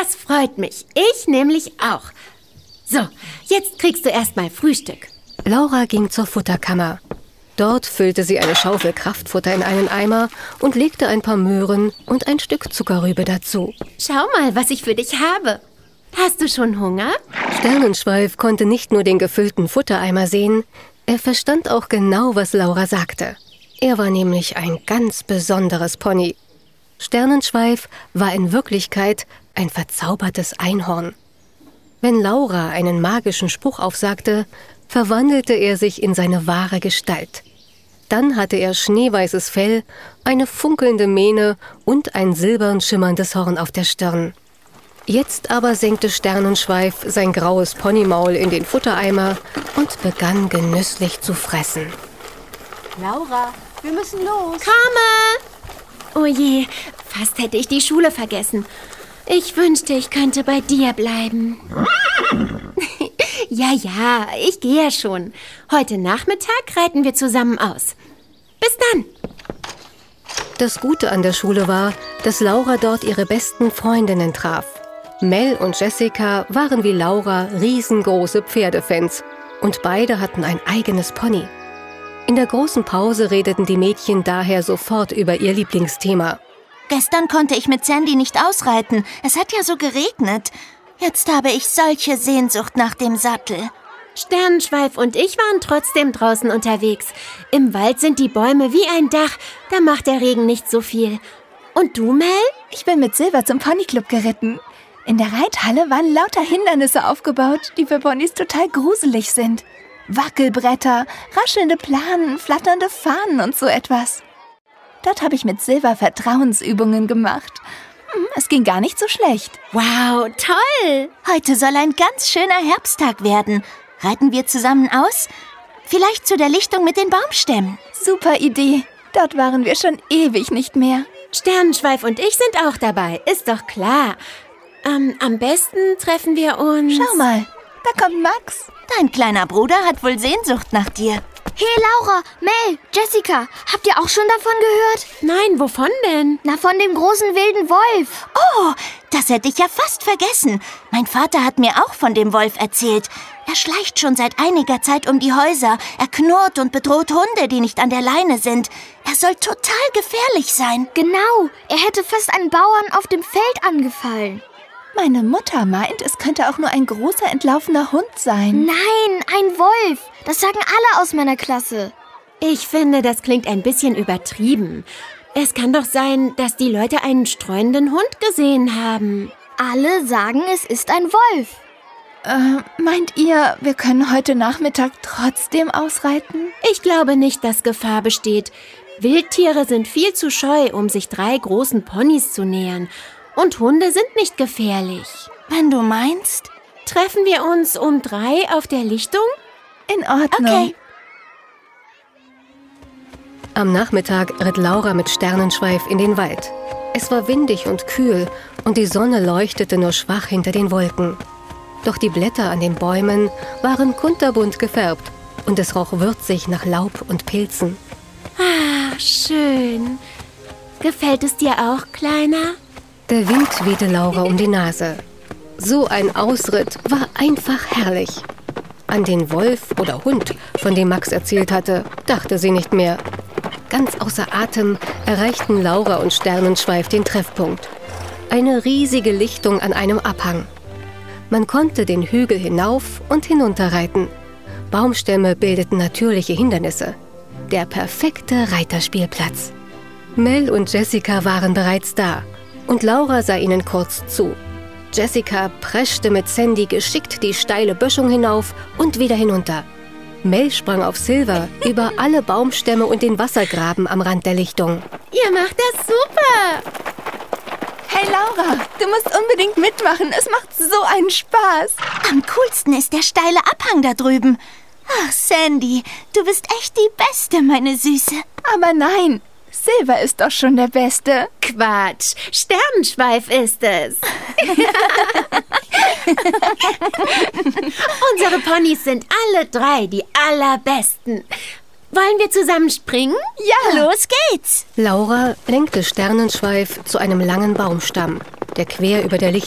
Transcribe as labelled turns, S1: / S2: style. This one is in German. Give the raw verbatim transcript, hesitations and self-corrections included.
S1: Das freut mich. Ich nämlich auch. So, jetzt kriegst du erstmal Frühstück.
S2: Laura ging zur Futterkammer. Dort füllte sie eine Schaufel Kraftfutter in einen Eimer und legte ein paar Möhren und ein Stück Zuckerrübe dazu.
S1: Schau mal, was ich für dich habe. Hast du schon Hunger?
S2: Sternenschweif konnte nicht nur den gefüllten Futtereimer sehen, er verstand auch genau, was Laura sagte. Er war nämlich ein ganz besonderes Pony. Sternenschweif war in Wirklichkeit ein verzaubertes Einhorn. Wenn Laura einen magischen Spruch aufsagte, verwandelte er sich in seine wahre Gestalt. Dann hatte er schneeweißes Fell, eine funkelnde Mähne und ein silbern schimmerndes Horn auf der Stirn. Jetzt aber senkte Sternenschweif sein graues Ponymaul in den Futtereimer und begann genüsslich zu fressen.
S3: Laura, wir müssen los.
S1: Komme! Oh je, fast hätte ich die Schule vergessen. Ich wünschte, ich könnte bei dir bleiben. Ja, ja, ich gehe ja schon. Heute Nachmittag reiten wir zusammen aus. Bis dann!
S2: Das Gute an der Schule war, dass Laura dort ihre besten Freundinnen traf. Mel und Jessica waren wie Laura riesengroße Pferdefans und beide hatten ein eigenes Pony. In der großen Pause redeten die Mädchen daher sofort über ihr Lieblingsthema.
S4: Gestern konnte ich mit Sandy nicht ausreiten. Es hat ja so geregnet. Jetzt habe ich solche Sehnsucht nach dem Sattel.
S1: Sternenschweif und ich waren trotzdem draußen unterwegs. Im Wald sind die Bäume wie ein Dach. Da macht der Regen nicht so viel. Und du, Mel?
S3: Ich bin mit Silber zum Ponyclub geritten. In der Reithalle waren lauter Hindernisse aufgebaut, die für Ponys total gruselig sind. Wackelbretter, raschelnde Planen, flatternde Fahnen und so etwas. Dort habe ich mit Silber Vertrauensübungen gemacht. Es ging gar nicht so schlecht.
S1: Wow, toll!
S4: Heute soll ein ganz schöner Herbsttag werden. Reiten wir zusammen aus? Vielleicht zu der Lichtung mit den Baumstämmen.
S3: Super Idee. Dort waren wir schon ewig nicht mehr.
S1: Sternenschweif und ich sind auch dabei, ist doch klar. Ähm, am besten treffen wir uns...
S3: Schau mal, da kommt Max.
S4: Dein kleiner Bruder hat wohl Sehnsucht nach dir.
S5: Hey Laura, Mel, Jessica, habt ihr auch schon davon gehört?
S1: Nein, wovon denn?
S5: Na, von dem großen wilden Wolf.
S4: Oh, das hätte ich ja fast vergessen. Mein Vater hat mir auch von dem Wolf erzählt. Er schleicht schon seit einiger Zeit um die Häuser. Er knurrt und bedroht Hunde, die nicht an der Leine sind. Er soll total gefährlich sein.
S5: Genau, er hätte fast einen Bauern auf dem Feld angefallen.
S3: Meine Mutter meint, es könnte auch nur ein großer, entlaufener Hund sein.
S5: Nein, ein Wolf. Das sagen alle aus meiner Klasse.
S1: Ich finde, das klingt ein bisschen übertrieben. Es kann doch sein, dass die Leute einen streunenden Hund gesehen haben.
S5: Alle sagen, es ist ein Wolf.
S3: Äh, meint ihr, wir können heute Nachmittag trotzdem ausreiten?
S1: Ich glaube nicht, dass Gefahr besteht. Wildtiere sind viel zu scheu, um sich drei großen Ponys zu nähern. Und Hunde sind nicht gefährlich.
S4: Wenn du meinst.
S1: Treffen wir uns um drei auf der Lichtung?
S3: In Ordnung.
S4: Okay.
S2: Am Nachmittag ritt Laura mit Sternenschweif in den Wald. Es war windig und kühl und die Sonne leuchtete nur schwach hinter den Wolken. Doch die Blätter an den Bäumen waren kunterbunt gefärbt und es roch würzig nach Laub und Pilzen.
S1: Ah, schön. Gefällt es dir auch, Kleiner?
S2: Der Wind wehte Laura um die Nase. So ein Ausritt war einfach herrlich. An den Wolf oder Hund, von dem Max erzählt hatte, dachte sie nicht mehr. Ganz außer Atem erreichten Laura und Sternenschweif den Treffpunkt. Eine riesige Lichtung an einem Abhang. Man konnte den Hügel hinauf und hinunter reiten. Baumstämme bildeten natürliche Hindernisse. Der perfekte Reiterspielplatz. Mel und Jessica waren bereits da. Und Laura sah ihnen kurz zu. Jessica preschte mit Sandy geschickt die steile Böschung hinauf und wieder hinunter. Mel sprang auf Silver über alle Baumstämme und den Wassergraben am Rand der Lichtung.
S1: Ihr macht das super!
S3: Hey Laura, du musst unbedingt mitmachen. Es macht so einen Spaß.
S4: Am coolsten ist der steile Abhang da drüben. Ach, Sandy, du bist echt die Beste, meine Süße.
S3: Aber nein, Silver ist doch schon der Beste.
S1: Quatsch, Sternenschweif ist es. Unsere Ponys sind alle drei die allerbesten. Wollen wir zusammen springen?
S4: Ja, los geht's.
S2: Laura lenkte Sternenschweif zu einem langen Baumstamm, der quer über der Lichtung